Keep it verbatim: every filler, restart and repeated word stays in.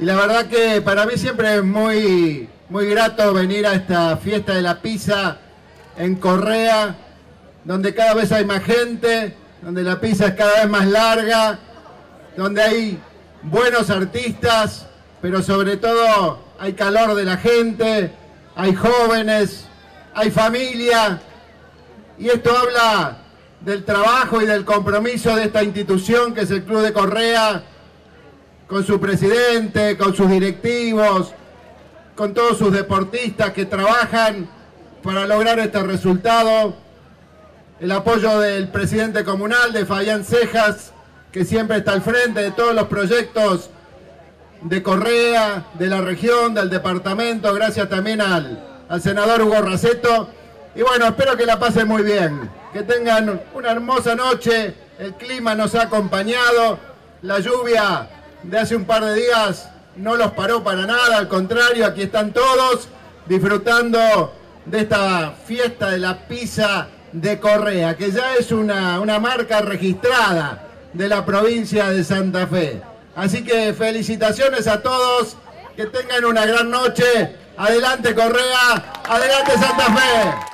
Y la verdad que para mí siempre es muy, muy grato venir a esta fiesta de la pizza en Correa, donde cada vez hay más gente, donde la pizza es cada vez más larga, donde hay buenos artistas, pero sobre todo hay calor de la gente, hay jóvenes, hay familia, y esto habla del trabajo y del compromiso de esta institución que es el Club de Correa, con su presidente, con sus directivos, con todos sus deportistas que trabajan para lograr este resultado. El apoyo del presidente comunal, de Fabián Cejas, que siempre está al frente de todos los proyectos de Correa, de la región, del departamento, gracias también al, al senador Hugo Raceto. Y bueno, espero que la pasen muy bien, que tengan una hermosa noche, el clima nos ha acompañado, la lluvia de hace un par de días no los paró para nada, al contrario, aquí están todos disfrutando de esta fiesta de la pizza de Correa, que ya es una, una marca registrada de la provincia de Santa Fe. Así que felicitaciones a todos, que tengan una gran noche. Adelante Correa, adelante Santa Fe.